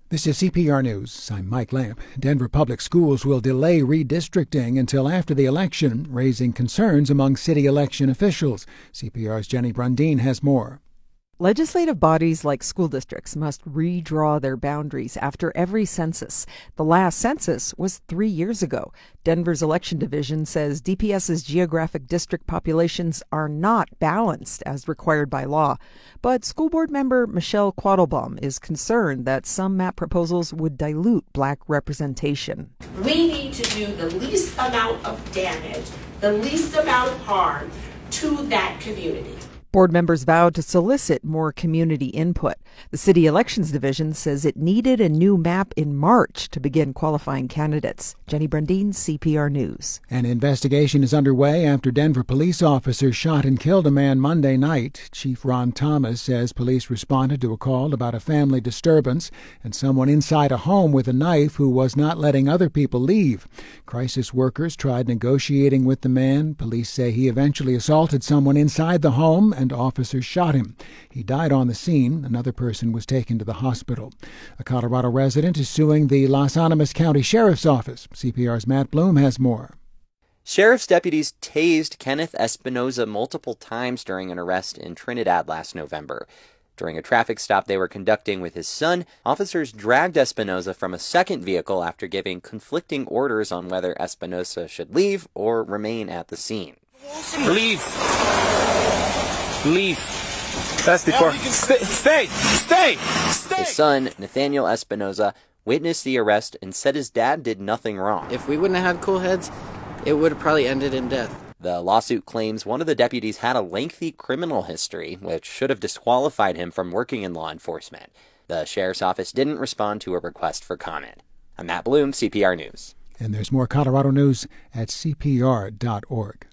This is CPR News. I'm Mike Lamp. Denver Public Schools will delay redistricting until after the election, raising concerns among city election officials. CPR's Jenny Brundin has more. Legislative bodies like school districts must redraw their boundaries after every census. The last census was 3 years ago. Denver's election division says DPS's geographic district populations are not balanced as required by law. But school board member Michelle Quattlebaum is concerned that some map proposals would dilute black representation. We need to do the least amount of damage, the least amount of harm to that community. Board members vowed to solicit more community input. The City Elections Division says it needed a new map in March to begin qualifying candidates. Jenny Brundin, CPR News. An investigation is underway after Denver police officers shot and killed a man Monday night. Chief Ron Thomas says police responded to a call about a family disturbance and someone inside a home with a knife who was not letting other people leave. Crisis workers tried negotiating with the man. Police say he eventually assaulted someone inside the home and officers shot him. He died on the scene. Another person was taken to the hospital. A Colorado resident is suing the Las Animas County Sheriff's Office. CPR's Matt Bloom has more. Sheriff's deputies tased Kenneth Espinoza multiple times during an arrest in Trinidad last November. During a traffic stop they were conducting with his son, officers dragged Espinoza from a second vehicle after giving conflicting orders on whether Espinoza should leave or remain at the scene. Leave. That's the part. Stay. His son, Nathaniel Espinoza, witnessed the arrest and said his dad did nothing wrong. If we wouldn't have had cool heads, it would have probably ended in death. The lawsuit claims one of the deputies had a lengthy criminal history, which should have disqualified him from working in law enforcement. The sheriff's office didn't respond to a request for comment. I'm Matt Bloom, CPR News. And there's more Colorado news at CPR.org.